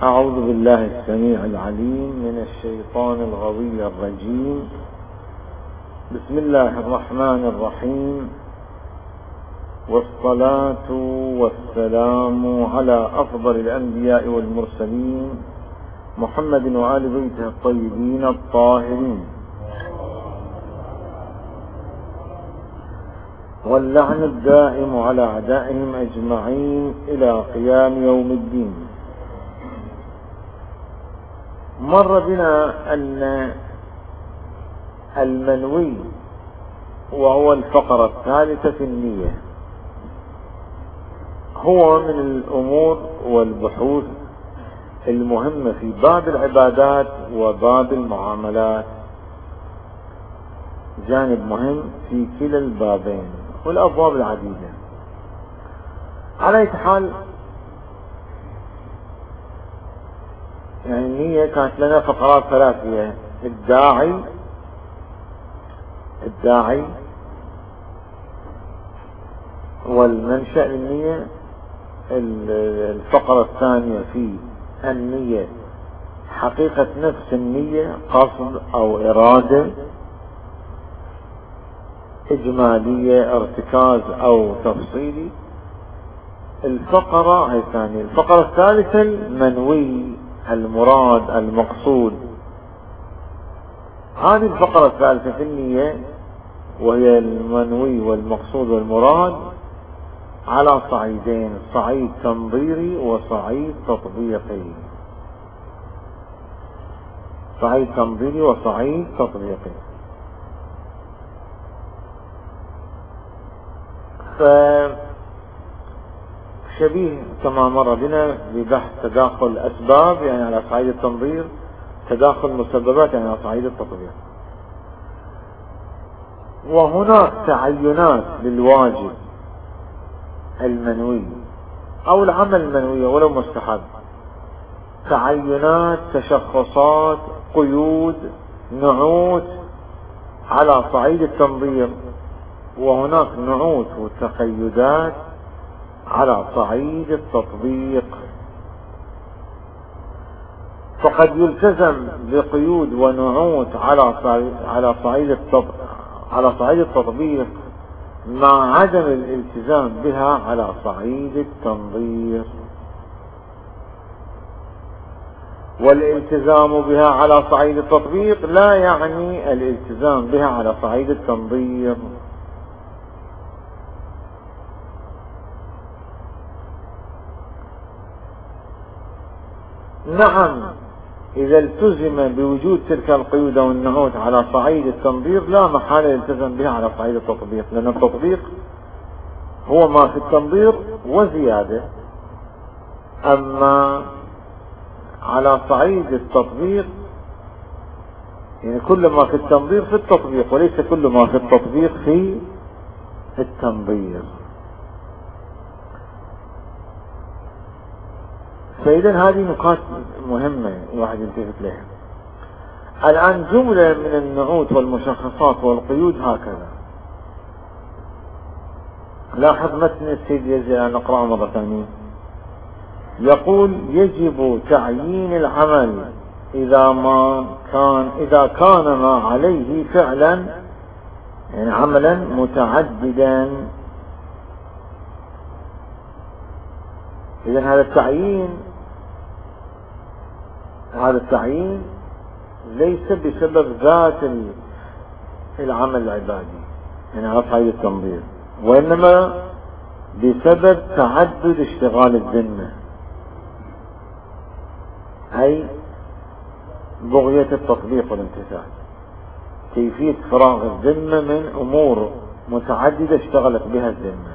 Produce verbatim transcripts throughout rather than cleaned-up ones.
أعوذ بالله السميع العليم من الشيطان الغوي الرجيم. بسم الله الرحمن الرحيم، والصلاة والسلام على أفضل الأنبياء والمرسلين محمد وآل بيته الطيبين الطاهرين، واللعن الدائم على أعدائهم أجمعين إلى قيام يوم الدين. مر بنا أن المنوي وهو الفقرة الثالثة في النية هو من الأمور والبحوث المهمة في باب العبادات وباب المعاملات، جانب مهم في كلا البابين والأبواب العديدة. على أي حال، يعني النية كانت لنا فقرات ثلاثية: الداعي الداعي والمنشأ للنية. الفقرة الثانية في النية حقيقة نفس النية، قصد أو إرادة إجمالية، ارتكاز أو تفصيلي. الفقرة هي الثانية. الفقرة الثالثة المنوي، المراد، المقصود. هذه الفقرة الثالثة في النية وهي المنوي والمقصود والمراد على صعيدين: صعيد تنظيري وصعيد تطبيقي. صعيد تنظيري وصعيد تطبيقي. فشبيه كما مر بنا ببحث تداخل الأسباب يعني على صعيد التنظير، تداخل المسببات يعني على صعيد التطبيق. وهناك تعينات للواجب المنوي أو العمل المنوي ولو مستحب، تعينات، تشخصات، قيود، نعوت على صعيد التنظير، وهناك نعوت وتقيدات على صعيد التطبيق. فقد يلتزم بقيود ونعوت على صعيد على صعيد على صعيد التطبيق مع عدم الالتزام بها على صعيد التنظير. والالتزام بها على صعيد التطبيق لا يعني الالتزام بها على صعيد التنظير. نعم، إذا التزم بوجود تلك القيود والنعوت على صعيد التنظير لا محالة يلتزم بها على صعيد التطبيق، لأن التطبيق هو ما في التنظير وزيادة. أما على صعيد التطبيق يعني كل ما في التنظير في التطبيق، وليس كل ما في التطبيق في التنظير. فإذا هذه نقاط مهمة الواحد يلتفت لها. الآن جملة من النعوت والمشخصات والقيود هكذا. لاحظ متن السيد يزيد، نقرأه مرة ثانية. يقول: يجب تعيين العمل إذا ما كان إذا كان ما عليه فعلا، يعني عملا متعددا. إذن هذا التعيين هذا التعيين ليس بسبب ذات العمل العبادي يعني على صعيد التنظير، وإنما بسبب تعدد اشتغال الذمة، أي بغية التطبيق والامتثال، كيفية فراغ الذمة من أمور متعددة اشتغلت بها الذمة.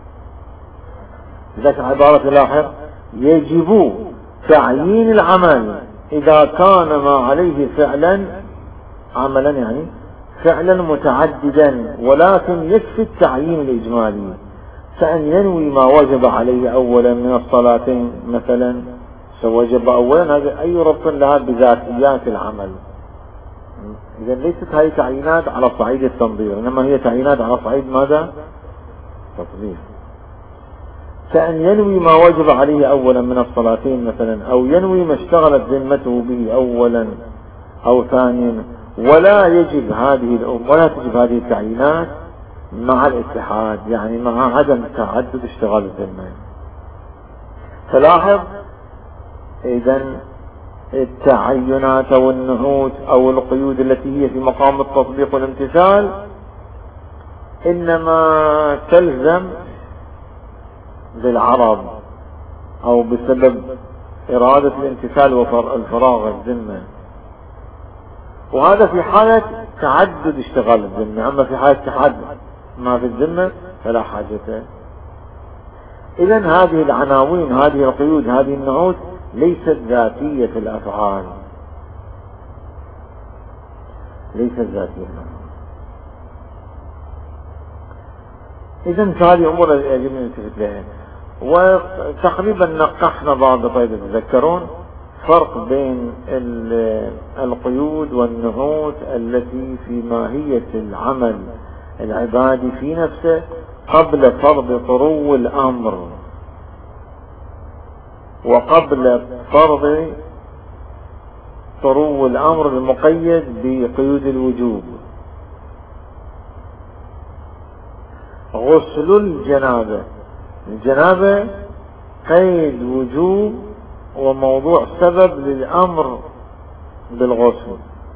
لذلك عبارة الآخر: يجب تعيين العمل إذا كان ما عليه فعلا، عملا يعني فعلا متعددا، ولكن يكفي التعيين الإجمالي، كأن ينوي ما وجب عليه أولا من الصلاتين مثلا، سوجب أولا، هذا أي ربط لها بذاتيات العمل. إذا ليست هذه تعيينات على صعيد التنظير، إنما هي تعيينات على صعيد ماذا؟ تطبيق. كأن ينوي ما وجب عليه أولا من الصلاتين مثلا، أو ينوي ما اشتغلت ذمته به أولا أو ثانيا، ولا يجب هذه الأمور ولا تجب هذه التعيينات مع الاتحاد، يعني مع عدم تعدد اشتغال الذمة. فلاحظ إذا التعينات أو النعوت أو القيود التي هي في مقام التطبيق والامتثال إنما تلزم بالعرض أو بسبب إرادة الامتثال والفراغ الذمة، وهذا في حالة تعدد اشتغال الذمة. أما في حالة تعدد ما في الذمة فلا حاجة. إذن هذه العناوين، هذه القيود، هذه النعوت ليست ذاتية في الأفعال، ليست ذاتية. إذن هذه أمور يجب أن نلتفت لها. وتقريبا نقحنا بعض طيب تتذكرون فرق بين القيود والنعوت التي في ماهية العمل العبادي في نفسه قبل فرض طرو الأمر، وقبل فرض طرو الأمر المقيد بقيود الوجوب. غسل الجنابة، الجنابة قيد وجوب وموضوع سبب للأمر بالغسل،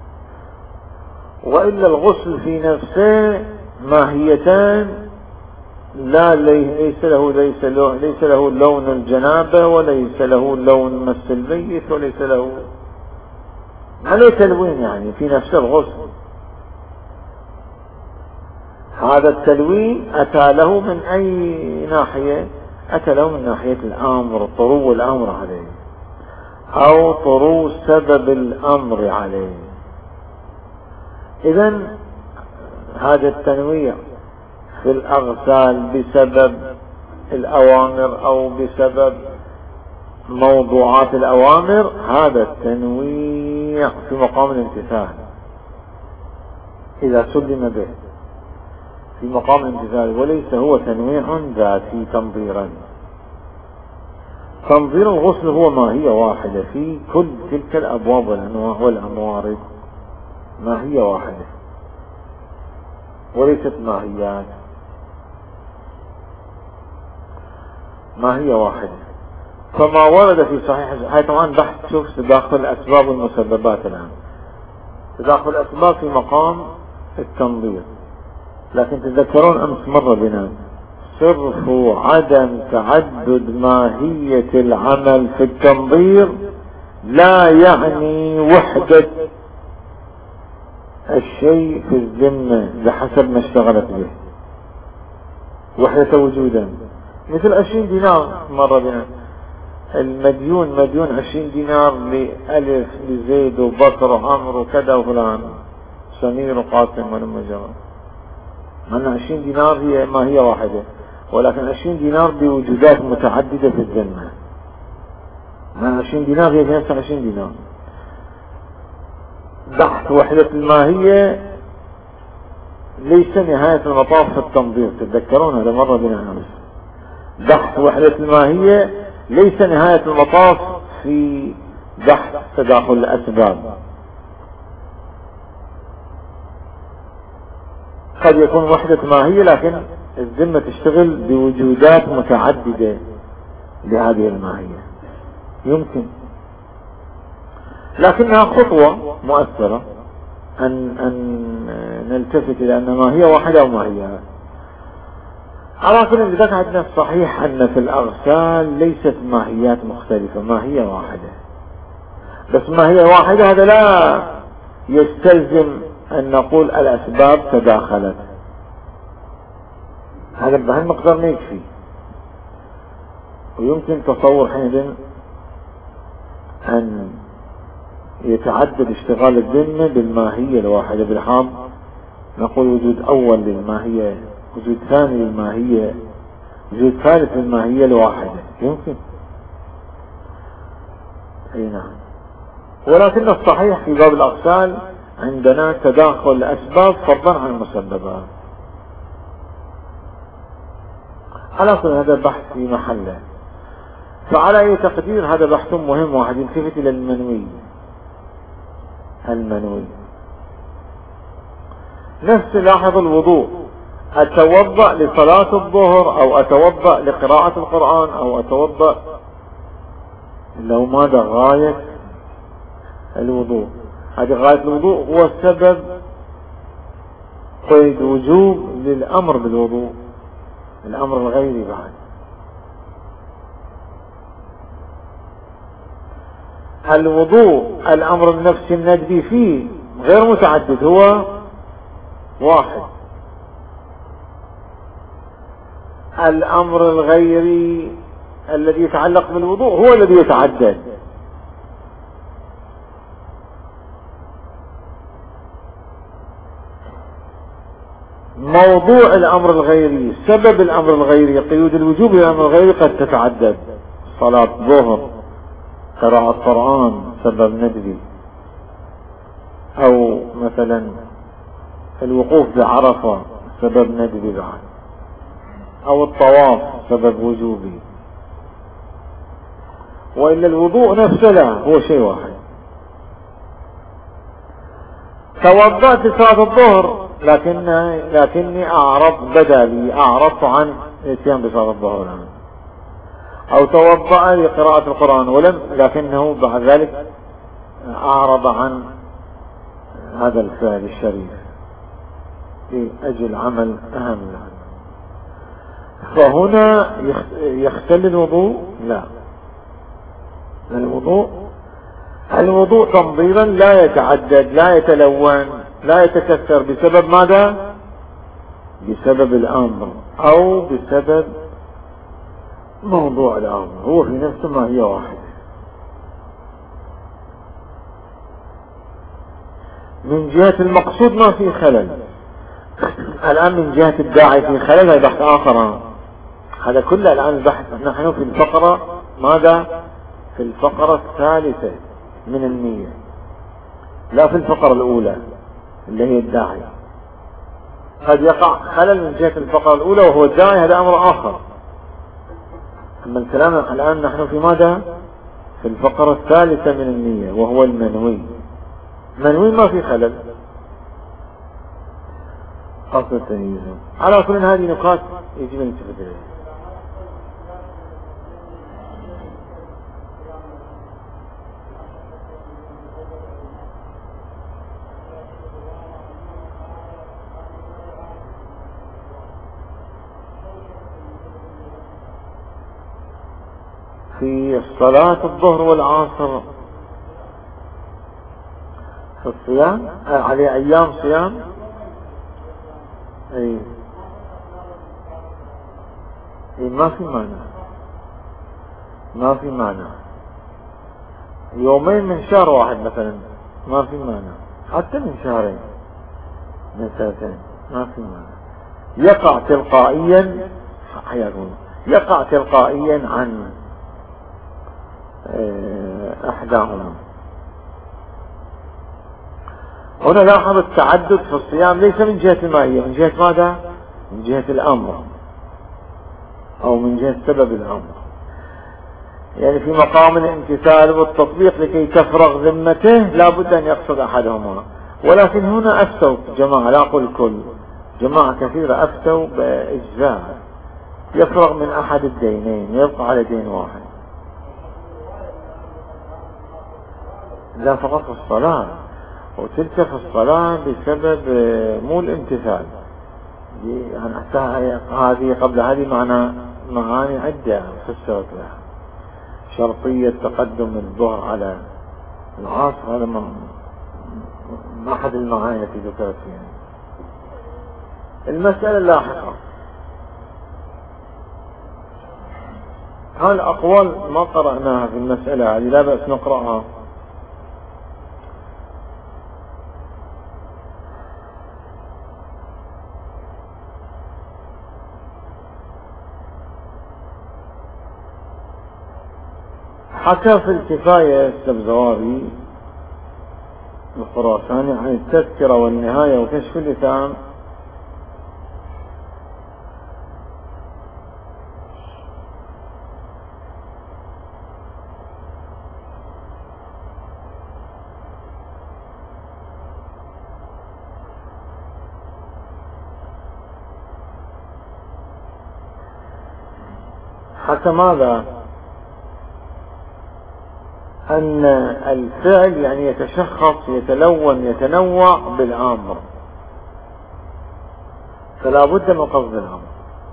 وإلا الغسل في نفسه ماهيتان لا ليس له ليس له ليس له لون الجنابة وليس له لون مس الميت وليس له عليه تلوين، يعني في نفس الغسل. هذا التلوين أتى له من أي ناحية؟ أتى له من ناحية الأمر، طرو الأمر عليه أو طرو سبب الأمر عليه. إذن هذا التنويع في الأغسال بسبب الأوامر أو بسبب موضوعات الأوامر، هذا التنويع في مقام الامتثال إذا سلم به في مقام الامتثال، وليس هو تنويع ذاتي تنظيرا. تنظير الغسل هو ماهية واحدة في كل تلك الأبواب والأنواع والأموارد، ماهية واحدة وليست ماهيات، ماهية واحدة. فما ورد في صحيح، هاي طبعا بحث شوف تداخل الأسباب والمسببات الآن، تداخل الأسباب في مقام التنظير. لكن تذكرون أمس مر بنا صرف عدم تعدد ماهية العمل في التنظير لا يعني وحدة الشيء في الذمة بحسب ما اشتغلت به، وحدة وجودا. مثل عشرين دينار مر بنا، المديون مديون عشرين دينار لألف لزيد وبكر وعمر وكذا وفلان سمير وقاسم ولما جرى، مع عشرين دينار هي ما هي واحدة، ولكن عشرين دينار بوجودات متعددة في الذمة. مع عشرين دينار هي نفس عشرين دينار. بحث وحدة الماهية ليس نهاية المطاف في التنظير، تتذكرون هذا مرة بنا أمس. بحث وحدة الماهية ليس نهاية المطاف في بحث تداخل الأسباب. قد يكون وحدة ماهية لكن الذمة تشتغل بوجودات متعددة لهذه الماهية، يمكن، لكنها خطوة مؤثرة أن أن نلتفت إلى أن ماهية واحدة وماهية. على كل ذلك عندنا الصحيح أن في الأغسال ليست ماهيات مختلفة، ماهية واحدة. بس ماهية واحدة هذا لا يستلزم أن نقول الأسباب تداخلت، هذا بهالمقدار ما يكفي. ويمكن تصور حينئذ أن يتعدد اشتغال الذمة بالماهية الواحدة، بالحاض نقول وجود أول للماهية، وجود ثاني للماهية، وجود ثالث للماهية الواحدة، يمكن. أي نعم. ولكن الصحيح في باب الأغسال عندنا تداخل الأسباب فضلا عن المسببات. على كل هذا بحث في محله. فعلى أي تقدير هذا بحث مهم. واحد يلتفت إلى المنوي. المنوي نفس لاحظ الوضوء، أتوضأ لصلاة الظهر أو أتوضأ لقراءة القرآن أو أتوضأ، لو ماذا غاية الوضوء؟ هذه غاية الوضوء هو السبب قيد وجوب للأمر بالوضوء، الأمر الغيري بعد. الوضوء الأمر النفسي الندبي فيه غير متعدد، هو واحد. الأمر الغيري الذي يتعلق بالوضوء هو الذي يتعدد. موضوع الأمر الغيري، سبب الأمر الغيري، قيود الوجوب للأمر الغيري قد تتعدد. صلاة ظهر، قراءة القرآن سبب ندبي، أو مثلا الوقوف بعرفة سبب ندبي بعد، أو الطواف سبب وجوبي. وإلا الوضوء نفسه لا، هو شيء واحد. توضأت صلاة الظهر لكن لكني أعرض بدلي أعرضت عن الاتيان بصلاة الظهر، أو توضأ لقراءة القرآن ولم لكنه بعد ذلك أعرض عن هذا الفعل الشريف في أجل عمل أهم له. فهنا يختل الوضوء؟ لا، الوضوء الوضوء تنظيرا لا يتعدد، لا يتلون، لا يتكسر بسبب ماذا؟ بسبب الأمر أو بسبب موضوع الأمر، هو في نفسه ما هي واحد. من جهة المقصود ما في خلل. الآن من جهة الداعي في خلل، هذا بحث آخر. هذا كله الآن البحث. نحن في الفقرة ماذا؟ في الفقرة الثالثة من النية، لا في الفقرة الأولى اللي هي الداعي. قد يقع خلل من جهة الفقرة الأولى وهو الداعي، هذا أمر آخر. أما الكلام الآن نحن في ماذا؟ في الفقرة الثالثة من النية وهو المنوي. منوي ما في خلل، أصل التمييز. على كل هذه نقاط يجب أن نلتفت إليها. في صلاة الظهر والعصر في الصيام عليه أيام صيام، أي أي ما في مانع، ما في مانع. يومين من شهر واحد مثلا ما في مانع، حتى من شهرين من سنتين ما في مانع. يقع تلقائيا، حياكم، يقع تلقائيا عن أحداهما. هنا لاحظ التعدد في الصيام ليس من جهة المائية، من جهة ماذا؟ من جهة الأمر أو من جهة سبب الأمر، يعني في مقام الامتثال والتطبيق لكي تفرغ ذمته لا بد أن يقصد أحدهما. ولكن هنا أفتوا جماعة، لا أقول الكل، جماعة كثيرة أفتوا بإجزاء، يفرغ من أحد الدينين ويبقى على دين واحد. لا، فقط في الصلاة، وتلك في الصلاة بسبب مو الامتثال. يعني هذه قبل هذه معنى معاني عدة فسرت لها. شرطية تقدم الظهر على العصر، هذا ما أحد المعاني التي ذكرت فيها. المسألة اللاحقة، هذه الأقوال ما قرأناها في المسألة هذه، لا بأس نقرأها. حكى في الكفاية السبزواري الخراساني عن التذكرة والنهاية وكشف اللسان حتى ماذا؟ أن الفعل يعني يتشخص يتلون يتنوع بالأمر، فلا بد من قصد الأمر.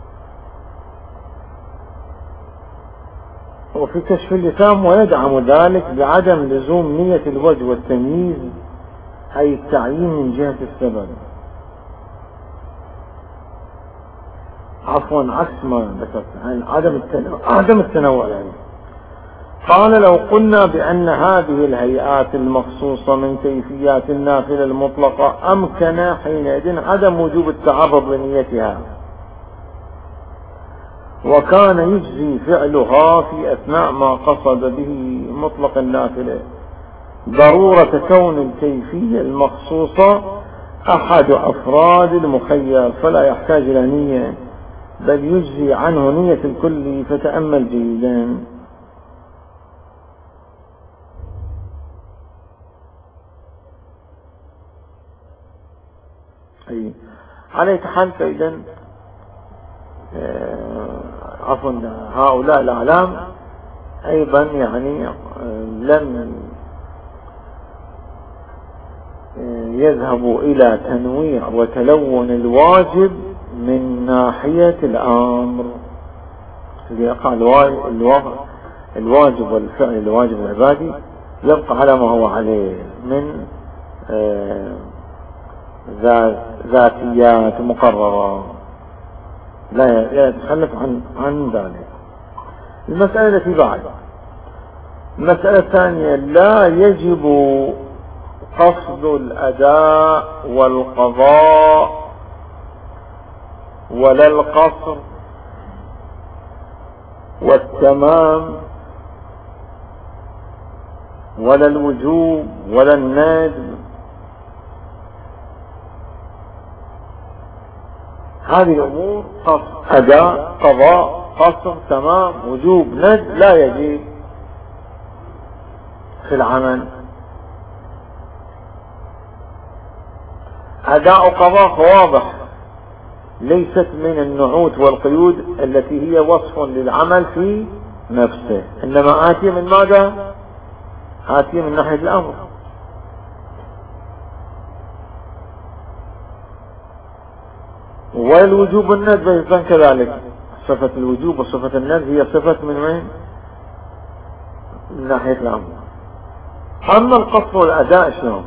وفي كشف اللسان ويدعم ذلك بعدم لزوم نية الوجه والتمييز أي التعيين من جهة السبب، عفوا عكس ما ذكرت عدم التنوع عدم التنوع يعني. قال لو قلنا بأن هذه الهيئات المخصوصة من كيفيات النافلة المطلقة أمكن حينئذ عدم وجوب التعرض لنيتها، وكان يجزي فعلها في أثناء ما قصد به مطلق النافلة ضرورة كون الكيفية المخصوصة أحد أفراد المخير، فلا يحتاج إلى نية بل يجزي عنه نية الكل. فتأمل جيدا. أي على حال فإذا عفوا هؤلاء الأعلام أيضا يعني لم يذهبوا إلى تنويع وتلون الواجب من ناحية الأمر، يقع الواجب والفعل الواجب العبادي يبقى على ما هو عليه من ذاتيات مقررة، لا يتخلف عن عن ذلك. المسألة التي بعد، المسألة الثانية، لا يجب قصد الأداء والقضاء ولا القصر والتمام ولا الوجوب ولا الندب. هذه الأمور قصد أداء قضاء قصر تمام وجوب ندب لا يجب في العمل. أداء قضاء واضح، ليست من النعوت والقيود التي هي وصف للعمل في نفسه، إنما آتية من ماذا؟ آتية من ناحية الأمر. والوجوب الندب أيضا كذلك، صفة الوجوب وصفة الندب هي صفة من وين؟ من ناحية الأمر. أما القصر والأداء شنو؟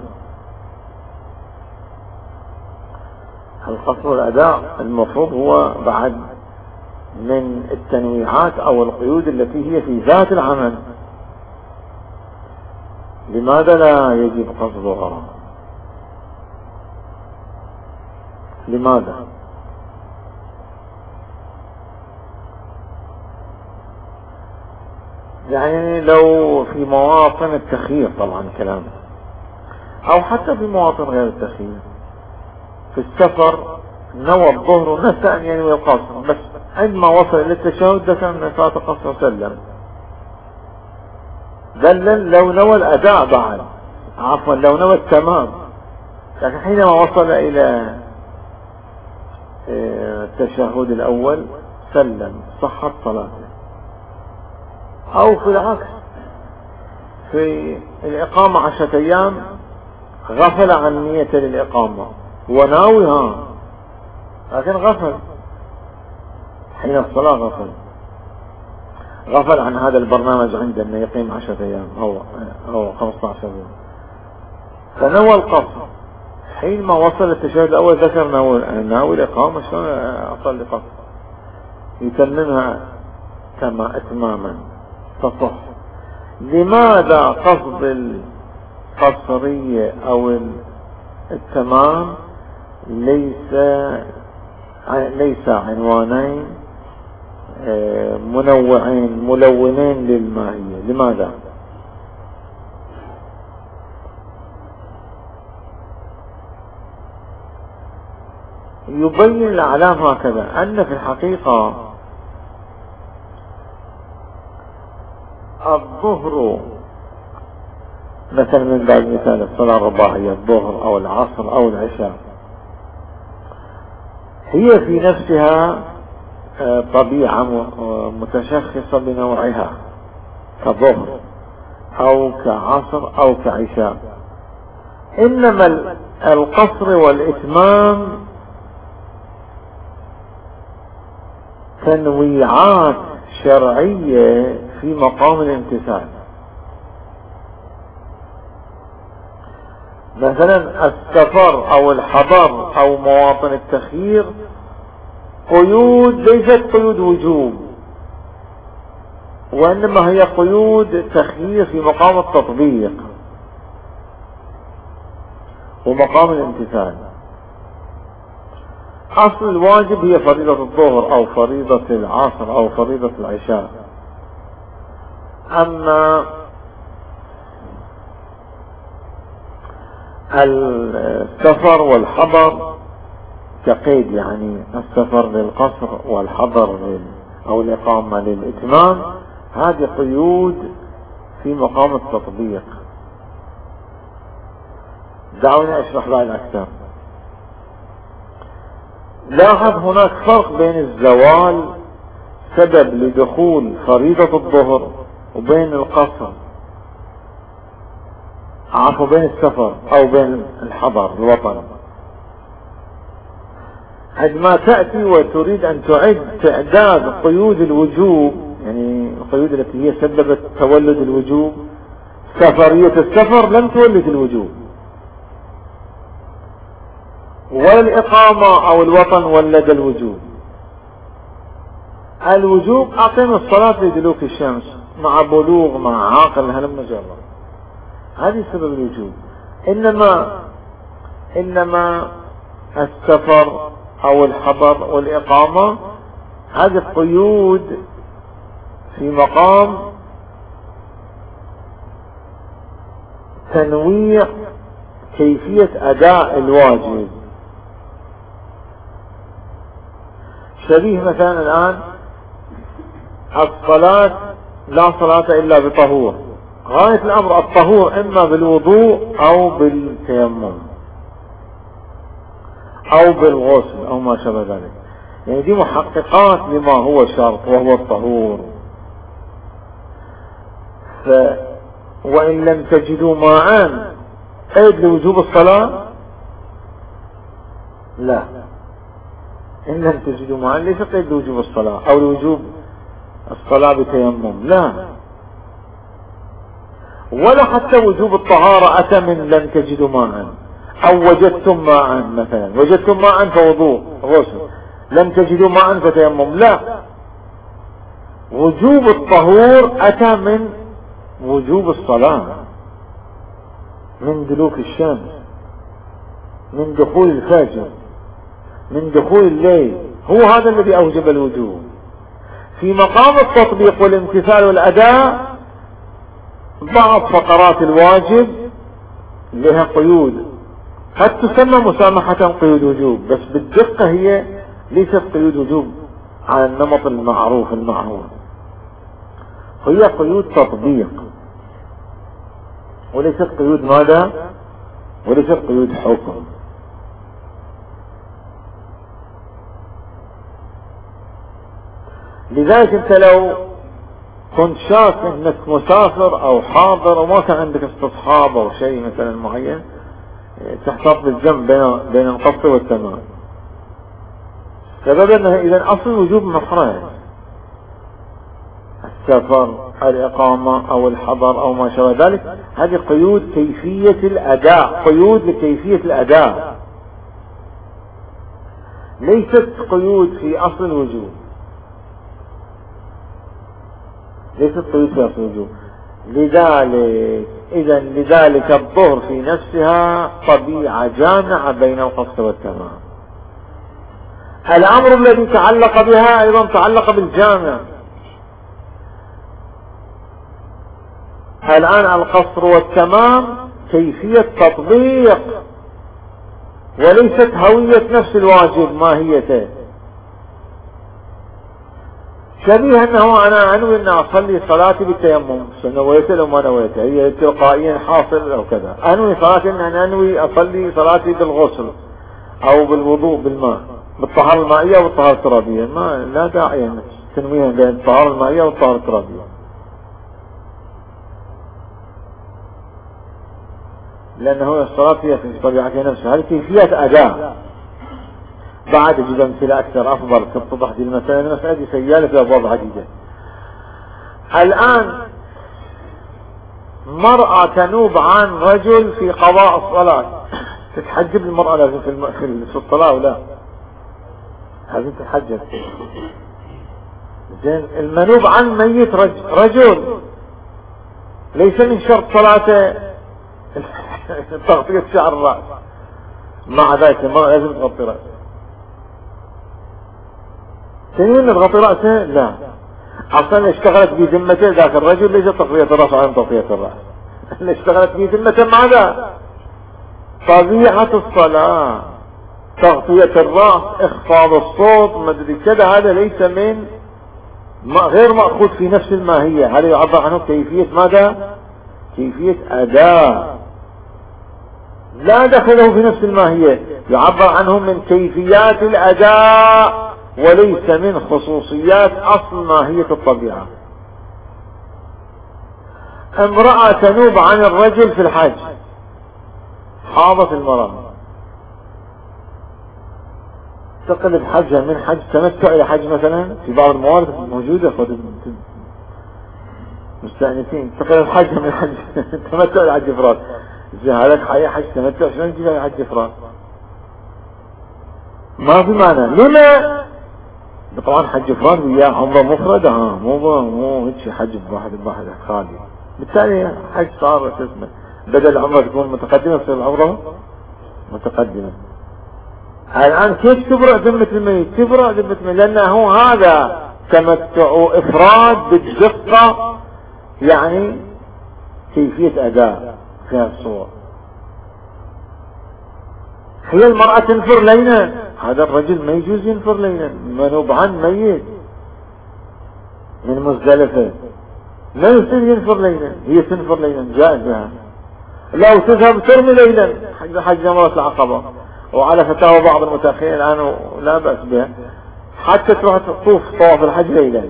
القصر والأداء المفروض هو بعد من التنويعات أو القيود التي هي في ذات العمل. لماذا لا يجب قصدها؟ لماذا؟ يعني لو في مواطن التخيير طبعا كلام، أو حتى في مواطن غير التخيير، في السفر نوى الظهر ونسى أن ينوي القصر، بس عندما وصل إلى التشهد ذكر أن فات قصر سلم، دلل لو نوى الأداء بعد، عفوا لو نوى التمام، لكن حينما وصل إلى التشهد الأول سلم صحت صلاته. أو في العكس، في الإقامة عشرة أيام غفل عن نية للإقامة، هو ناويها لكن غفل حين الصلاة، غفل غفل عن هذا البرنامج عنده أنه يقيم عشرة أيام أو أو خمسة عشر يوم، فنوى القصر. حينما وصل التشهد الأول ذكر ناوي ناوي الإقامة، شلون أصلي قصر؟ يتممها كما إتماما تصح. لماذا قصد القصرية أو التمام ليس ليس عنوانين منوعين ملونين للماهية؟ لماذا؟ يبين الأعلام هكذا أن في الحقيقة الظهر مثلا من باب مثال الصلاة الرباعية، الظهر أو العصر أو العشاء، هي في نفسها طبيعة متشخصة بنوعها كظهر أو كعصر أو كعشاء. إنما القصر والإتمام تنويعات شرعية في مقام الامتثال. مثلا السفر أو الحضر أو مواطن التخيير قيود ليست قيود وجوب، وإنما هي قيود تخيير في مقام التطبيق ومقام الامتثال. أصل الواجب هي فريضة الظهر أو فريضة العصر أو فريضة العشاء. أما السفر والحضر كقيد، يعني السفر للقصر والحضر لل أو الإقامة للإتمام، هذه قيود في مقام التطبيق. دعوني أشرح بعد أكثر. لاحظ هناك فرق بين الزوال سبب لدخول فريضة الظهر وبين القصر، عفوا بين السفر أو بين الحضر الوطن. عندما تأتي وتريد أن تعد تعداد قيود الوجوب، يعني القيود التي هي سببت تولد الوجوب، سفرية السفر لم تولد الوجوب، ولا الإقامة أو الوطن ولد الوجوب. الوجوب أقيم الصلاة لدلوك الشمس مع بلوغ مع عاقل هلم جرة، هذه سبب الوجوب. إنما إنما السفر أو الحضر والإقامة هذه قيود في مقام تنويع كيفية أداء الواجب. شبيه مثلا الآن الصلاة لا صلاة إلا بطهور، غاية الأمر الطهور إما بالوضوء أو بالتيمم أو بالغسل أو ما شابه ذلك، يعني دي محققات لما هو شرط وهو الطهور. ف وإن لم تجدوا ماء قيد لوجوب الصلاة؟ لا، إن لم تجدوا ماء ليس قيد لوجوب الصلاة أو لوجوب الصلاة بتيمم، لا، ولا حتى وجوب الطهارة أتى من لم تجدوا ماء أو وجدتم ماء، مثلا وجدتم ماء فوضوء غسل، لم تجدوا ماء فتيمم، لا، وجوب الطهور أتى من وجوب الصلاة، من دلوك الشمس، من دخول الفجر، من دخول الليل، هو هذا الذي أوجب الوجوب. في مقام التطبيق والامتثال والأداء بعض فقرات الواجب لها قيود قد تسمى مسامحة قيود وجوب، بس بالدقة هي ليست قيود وجوب على النمط المعروف المعهود، هي قيود تطبيق وليست قيود ماذا؟ وليست قيود حكم. لذلك انت لو كنت شاك انك مسافر او حاضر وما كان عندك استصحاب او شيء مثلا معين، تحتاط بالجنب بين بين القصر والتمام، سبب انه اذا اصل الوجوب مخرج، السفر، الإقامة أو الحضر أو ما شابه ذلك، هذه قيود كيفية الأداء، قيود لكيفية الأداء، ليست قيود في أصل الوجوب، ليست قيود في أصل الوجوب. لذلك إذا لذلك الظهر في نفسها طبيعة جامعة بين القصر والتمام. الأمر الذي تعلق بها أيضا تعلق بالجامع. الآن القصر والتمام كيفية تطبيق وليست هوية نفس الواجب ماهيته. شبيه أنه أنا أنوي أن أصلي صلاتي بالتيمم، نويته لو ما نويته، هي تلقائيا حاصل أو كذا. أنوي صلاتي أن أنا أنوي أصلي صلاتي بالغسل أو بالوضوء بالماء، بالطهارة المائية والطهارة الترابية، ما لا داعي تنويها بين الطهارة المائية والطهارة الترابية، لأنه الصلاة فيها في طبيعتها نفسها. هذه كيفية أداء. بعد أجيب أمثلة أكثر أفضل تتضح دي المسألة. المسألة دي سيالة في أبواب عديدة. الآن مرأة تنوب عن رجل في قضاء الصلاة، تتحجب المرأة لازم في, الم... في الصلاة ولا لازم تتحجب. زين المنوب عن ميت رجل, رجل ليس من شرط صلاته تغطية شعر الرأس، مع ذلك المرأة لازم تغطي رأسه. تنين تغطي رأسه؟ لا، اصلا اشتغلت بذمته ذاك الرجل ليس تغطية الرأس عن تغطية الرأس، اللي اشتغلت بذمته ماذا؟ طبيعة الصلاة، تغطية الرأس، اخفاض الصوت، مدري كذا، هذا ليس من ما غير مأخوذ في نفس الماهية. هذا يعبر عنه كيفية ماذا؟ كيفية أداء، لا دخله في نفس الماهية، يعبر عنه من كيفيات الأداء وليس من خصوصيات أصل ماهية الطبيعة. امرأة تنوب عن الرجل في الحج، حاضت المرأة، تقلب حجها من حج تمتع إلى حج مثلا، في بعض الموارد موجودة خد مستأنسين، تقلب حجها من حج تمتع إلى حج إفراد. هذاك حي حج تمتع، شلون تجيب حج إفراد؟ ما في معنى. لما؟ طبعا حج إفراد وياه عمره مفردة، ها مو مو هيك حج بواحد بواحد خالي، بالتالي حج صار اسمه بدل العمره تكون متقدمة تصير العمره متقدمة. الآن كيف تبرأ ذمة الميت؟ تبرأ ذمة الميت لأنه هذا تمتع إفراد بالدقة، يعني كيفية أداء في هذه الصور. هي المرأة تنفر ليلا، هذا الرجل ما يجوز ينفر ليلا، منوب عن ميت من مزدلفة لا يصير ينفر ليلا، هي تنفر ليلا جائز بها. لو تذهب ترمي ليلا حج حج جمرة العقبة، وعلى فتاوى بعض المتأخرين الآن لا بأس بها، حتى تروح تطوف طواف الحج ليلا.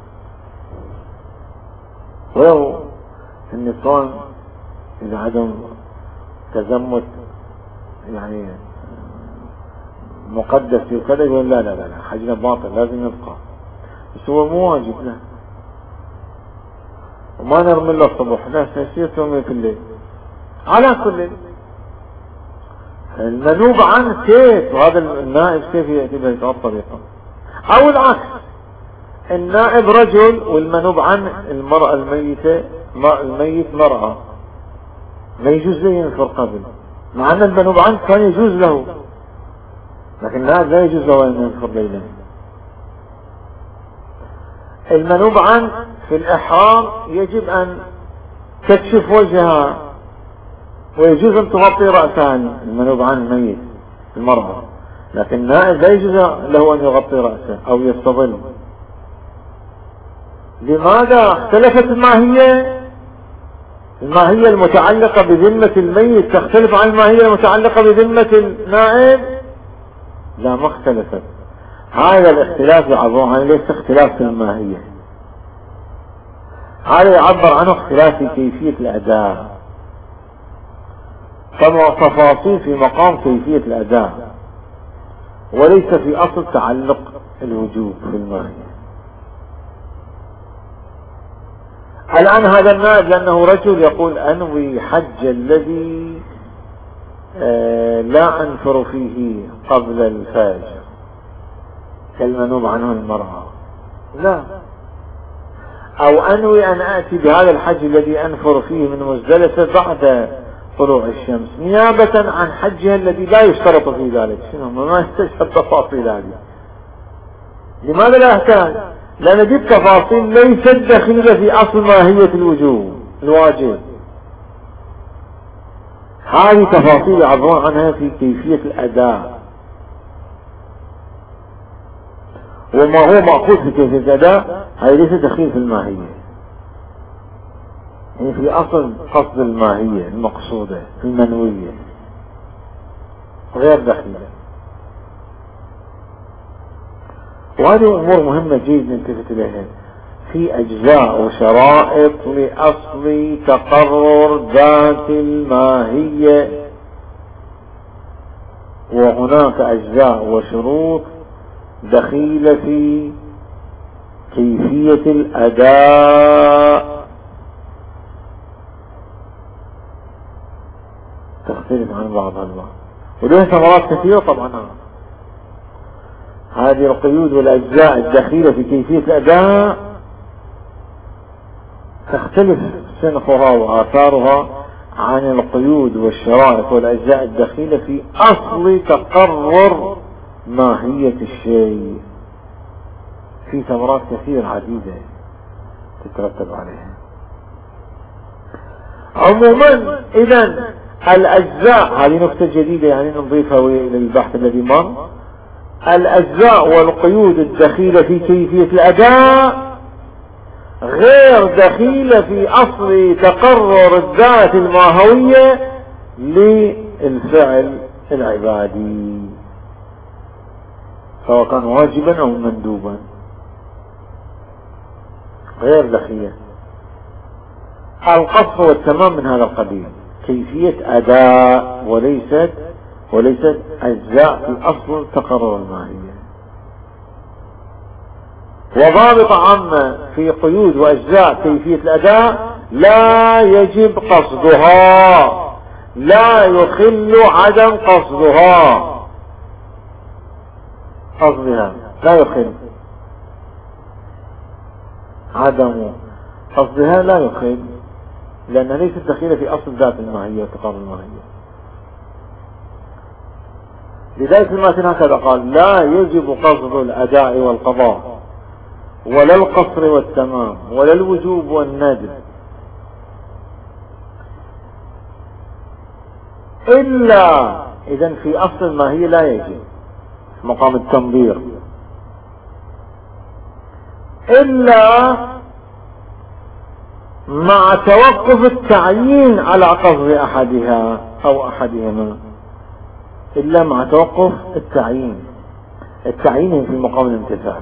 ولو النسوان إذا عدم تزمت يعني مقدس وكذا يقول لا لا لا حجنا باطل لازم يبقى، بس هو مو واجب له، وما نرمي له الصبح، لا نسير ترمي في الليل. على كل المنوب عنه كيف، وهذا النائب كيف يأتي بهذه الطريقة، او العكس، النائب رجل والمنوب عن المرأة الميتة الميت مرأة، ما يجوز له ينفر قبل، مع ان المنوب عنه كان يجوز له، لكن النائب لا يجوز له ان ينفر ليلا. المنوب عن في الإحرام يجب أن تكشف وجهها، ويجوز أن تغطي رأسها المنوب عن الميت المرأة، لكن النائب لا يجوز له أن يغطي رأسه أو يستظل. لماذا اختلفت الماهية؟ الماهية المتعلقة بذمة الميت تختلف عن الماهية المتعلقة بذمة النائب؟ لا، ما اختلفت. هذا الاختلاف يعبر عنه ليس اختلاف في الماهية، هذا يعبر عنه اختلاف في كيفية الأداء، فما تفاصيل في مقام كيفية الأداء، وليس في أصل تعلق الوجوب في الماهية. الآن هذا النائب لأنه رجل يقول أنوي حج الذي آه لا أنفر فيه قبل الفجر كالمنوب عنه المرأة، لا، او انوي ان اتي بهذا الحج الذي انفر فيه من مزدلفة بعد طلوع الشمس نيابة عن حجها الذي لا يشترط في ذلك. شنو ما يستشهد تفاصيل هذه؟ لماذا لا يحتاج؟ لان دي التفاصيل ليست دخيلة في اصل ماهية الوجوب الواجب، هذه تفاصيل يعبرون عنها في كيفية الاداء، وما هو مأخوذ في كيفية الأداء هذه ليس دخيل في الماهية، يعني في أصل قصد الماهية المقصودة المنوية غير دخيلة. وهذه أمور مهمة جدا نلتفت إليها. في أجزاء وشرائط لأصل تقرر ذات الماهية، وهناك أجزاء وشروط دخيلة في كيفية الأداء تختلف عن بعضها البعض، ولها ثمرات كثيرة طبعا. هذه القيود والأجزاء الدخيلة في كيفية الأداء تختلف سنخها وآثارها عن القيود والشرائط والأجزاء الدخيلة في أصل تقرر ماهية الشيء. في ثمرات كثير عديدة تترتب عليها. عموما إذن الأجزاء، هذه نقطة جديدة يعني نضيفها للبحث الذي مر، الأجزاء والقيود الدخيلة في كيفية الأداء غير دخيلة في أصل تقرر الذات الماهوية للفعل العبادي، سواء كان واجبا أو مندوبا، غير دخيلة. القصر والتمام من هذا القبيل، كيفية أداء وليست وليست أجزاء في أصل تقرر الماهية. وضابط عامة في قيود وأجزاء كيفية الأداء: لا يجب قصدها، لا يخل عدم قصدها، قصدها لا يخل، عدم قصدها لا يخل، لأنها ليست دخيلة في أصل ذات الماهية وتقرر الماهية. لذلك الماتن هكذا قال: لا يجب قصد الأداء والقضاء، ولا القصر والتمام، ولا الوجوب والندب، إلا إذن في أصل الماهية لا يجب، مقام التنظير، إلا مع توقف التعيين على قصد أحدها أو أحدهما، إلا مع توقف التعيين. التعيين في مقام الامتثال.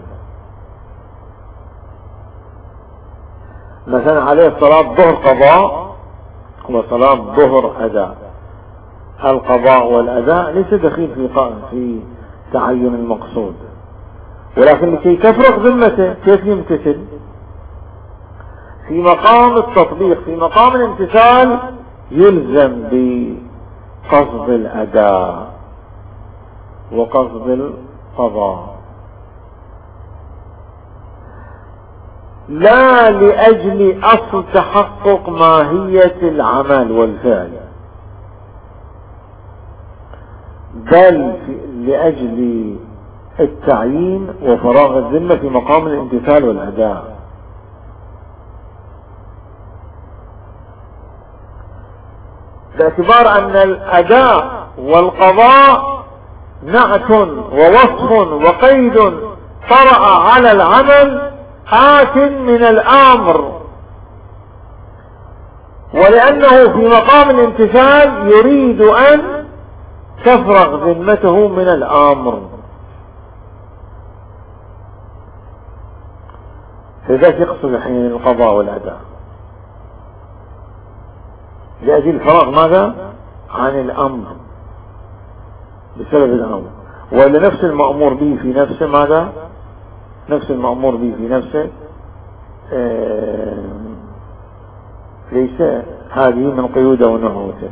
مثلا عليه صلاة ظهر قضاء وصلاة ظهر أداء، القضاء والأداء ليس دخيل في في تعين المقصود، ولكن لكي تفرغ ذمته كيف يمتثل؟ في مقام التطبيق، في مقام الامتثال يلزم بقصد الأداء وقصد القضاء، لا لأجل أصل تحقق ماهية العمل والفعل، بل لأجل التعيين وفراغ الذمة في مقام الامتثال والأداء. باعتبار أن الأداء والقضاء نعت ووصف وقيد طرأ على العمل آت من الأمر، ولأنه في مقام الامتثال يريد أن تفرغ ذمته من الأمر، فذلك يقصد حين القضاء والأداء لأجل الفراغ ماذا؟ عن الأمر بسبب الأمر، ولا نفس المأمور به في نفسه ماذا؟ نفس المأمور به في نفسه آه ليس هذه من قيوده ونهوته،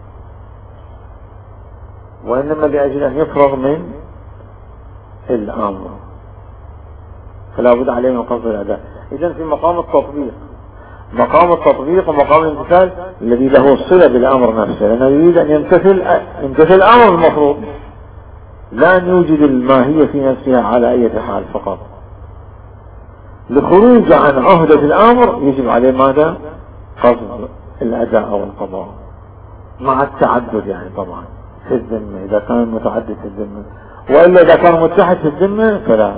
وإنما لأجل أن يفرغ من الأمر، فلا بد عليه من قصد الأداء. إذن في مقام التطبيق، مقام التطبيق ومقام الامتثال الذي له الصلة بالأمر نفسه، لأنه يريد أن يمتثل يمتثل الأمر المفروض، لا أن يوجد الماهية في نفسها على أي حال فقط. لخروج عن عهدة الأمر يجب عليه ماذا؟ قصد الأداء والقضاء، مع التعدد يعني طبعا في الذمة إذا كان متعدد في الذمة، وإلا إذا كان متحد في الذمة فلا.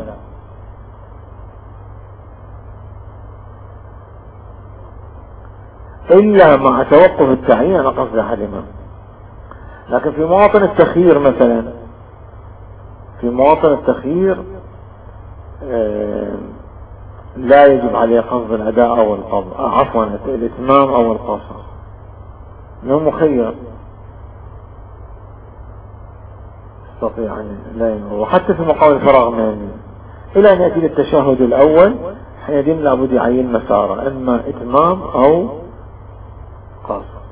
إلا مع توقف التعيين على قصد أحدهما. لكن في مواطن التخيير مثلا، في مواطن التخيير لا يجب عليه قصد الأداء أو القصد، عفوا الإتمام أو القصر، انه مخير يستطيع أن لا يمر. وحتى في مقام الفراغ ما يمين إلى أن يأتي للتشهد الأول حينئذ لابد يعين مساره، إما إتمام أو قصر.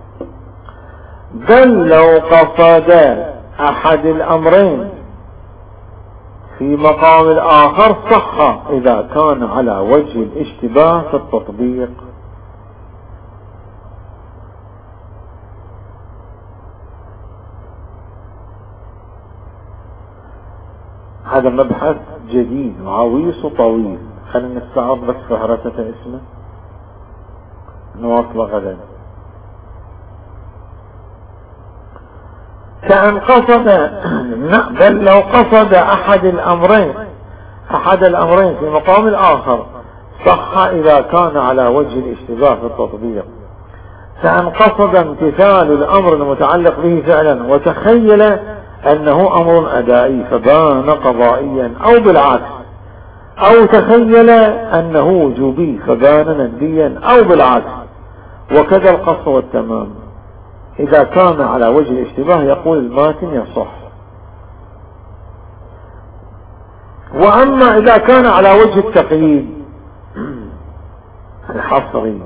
بل لو قصد أحد الأمرين في مقام الآخر صح إذا كان على وجه الاشتباه في التطبيق. هذا مبحث جديد عويص وطويل، خلينا نستعرض بس فهرسة اسمه نواصل غدا. كأن قصد بل لو قصد أحد الأمرين أحد الأمرين في مقام الآخر صح إذا كان على وجه الاشتباه في التطبيق. كأن قصد امتثال الأمر المتعلق به فعلا وتخيل أنه أمر أدائي فبان قضائيا، أو بالعكس، أو تخيل أنه وجوبي فبان نديا، أو بالعكس. وكذا القصر والتمام إذا كان على وجه الاشتباه يقول الماتن يصح. وأما إذا كان على وجه التقييد الحصري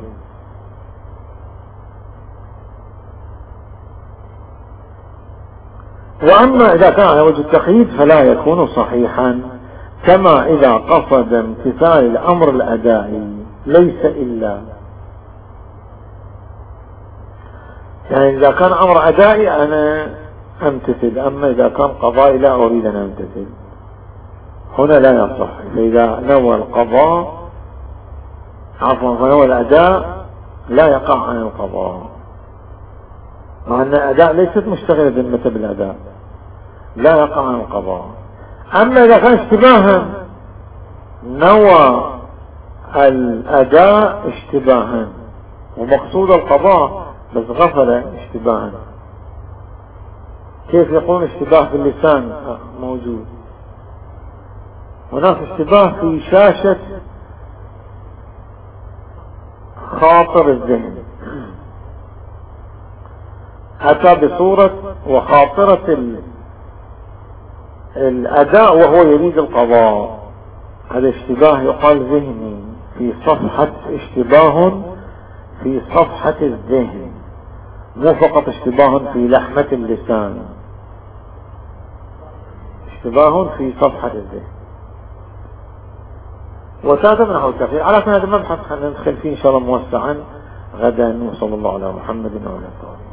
وأما إذا كان على وجه التقييد فلا يكون صحيحا، كما إذا قصد امتثال الأمر الأدائي ليس إلا، يعني إذا كان أمر أدائي أنا أمتثل، أما إذا كان قضائي لا أريد أن أمتثل، هنا لا يصح. إذا نوى القضاء عفوا فنوى الأداء لا يقع عن القضاء، مع أن الأداء ليست مشتغلة ذمة بالأداء، لا يقع عن القضاء. أما إذا كان اشتباها نوى الأداء اشتباها ومقصود القضاء بس غفل اشتباها، كيف يكون اشتباه في اللسان موجود؟ هناك اشتباه في شاشة خاطر الذهن، أتى بصورة وخاطرة الأداء وهو يريد القضاء، هذا اشتباه يقال ذهني في صفحة، اشتباه في صفحة الذهن، مو فقط اشتباه في لحمة اللسان، اشتباه في صفحة الذهن. وتاتى من حول التخيل. على هذا المبحث خلينا ندخل فيه إن شاء الله موسعا غدا، وصلى الله على محمد وعلى آله.